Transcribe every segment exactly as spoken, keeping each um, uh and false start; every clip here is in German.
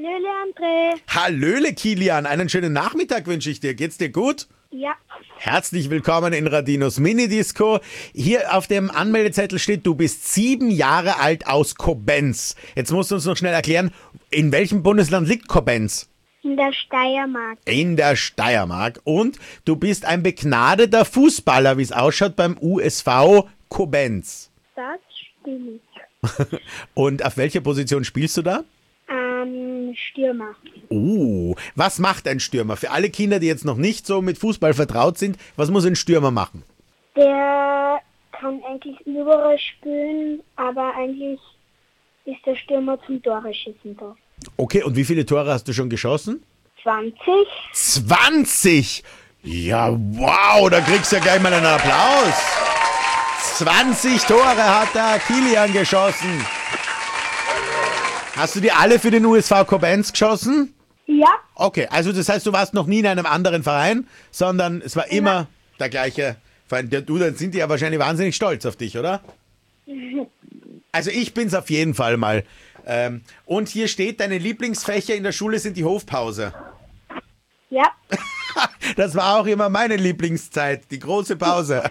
Hallöle, André. Hallöle, Kilian. Einen schönen Nachmittag wünsche ich dir. Geht's dir gut? Ja. Herzlich willkommen in Radinos Minidisco. Hier auf dem Anmeldezettel steht, du bist sieben Jahre alt aus Koblenz. Jetzt musst du uns noch schnell erklären, in welchem Bundesland liegt Koblenz? In der Steiermark. In der Steiermark. Und du bist ein begnadeter Fußballer, wie es ausschaut beim U S V Koblenz. Das stimmt. Und auf welcher Position spielst du da? Ähm, Stürmer. Oh, was macht ein Stürmer? Für alle Kinder, die jetzt noch nicht so mit Fußball vertraut sind, was muss ein Stürmer machen? Der kann eigentlich überall spielen, aber eigentlich ist der Stürmer zum Tore schießen da. Okay, und wie viele Tore hast du schon geschossen? zwanzig. zwanzig! Ja, wow, da kriegst du ja gleich mal einen Applaus. zwanzig Tore hat der Kilian geschossen. Hast du die alle für den U S V Koblenz geschossen? Ja. Okay, also das heißt, du warst noch nie in einem anderen Verein, sondern es war immer ja. der gleiche Verein. Du, dann sind die ja wahrscheinlich wahnsinnig stolz auf dich, oder? Also ich bin's auf jeden Fall mal. Ähm, und hier steht, deine Lieblingsfächer in der Schule sind die Hofpause. Ja. Das war auch immer meine Lieblingszeit, die große Pause.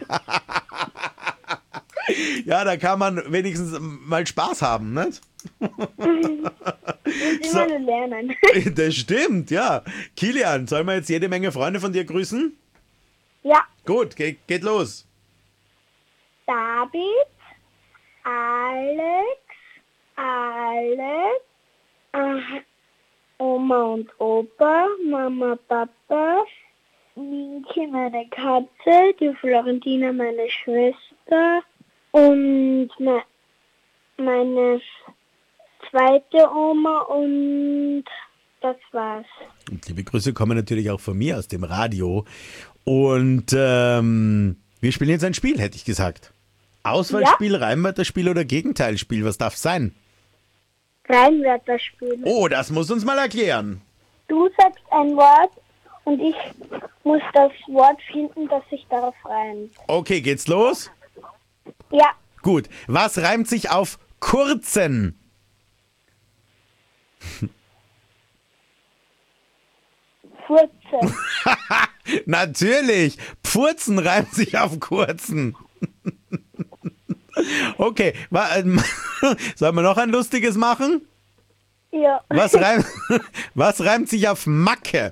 Ja, da kann man wenigstens mal Spaß haben, nicht? Und So. immer nur lernen. Das stimmt, ja. Kilian, sollen wir jetzt jede Menge Freunde von dir grüßen? Ja. Gut, ge- geht los. David, Alex, Alex, äh, Oma und Opa, Mama, Papa, Minki, meine Katze, die Florentina, meine Schwester und me- meine zweite Oma und das war's. Und liebe Grüße kommen natürlich auch von mir aus dem Radio. Und ähm, wir spielen jetzt ein Spiel, hätte ich gesagt. Auswahlspiel, ja. Reimwörterspiel oder Gegenteilspiel, was darf sein? Reimwörterspiel. Oh, das muss uns mal erklären. Du sagst ein Wort und ich muss das Wort finden, das sich darauf reimt. Okay, geht's los? Ja. Gut. Was reimt sich auf kurzen? Furzen. Natürlich. Pfurzen reimt sich auf kurzen. Okay. wa- ähm, Sollen wir noch ein lustiges machen? Ja. Was reimt, was reimt sich auf Macke?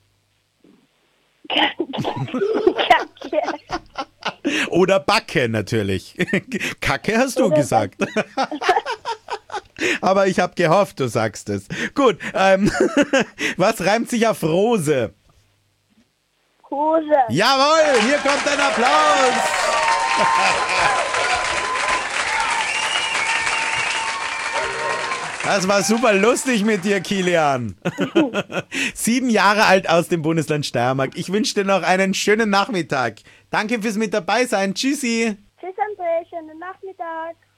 Kacke. Oder Backe natürlich. Kacke hast du Oder gesagt. Aber ich habe gehofft, du sagst es. Gut, ähm, was reimt sich auf Rose? Hose. Jawohl, hier kommt ein Applaus. Das war super lustig mit dir, Kilian. Sieben Jahre alt aus dem Bundesland Steiermark. Ich wünsche dir noch einen schönen Nachmittag. Danke fürs mit dabei sein. Tschüssi. Tschüss, André. Schönen Nachmittag.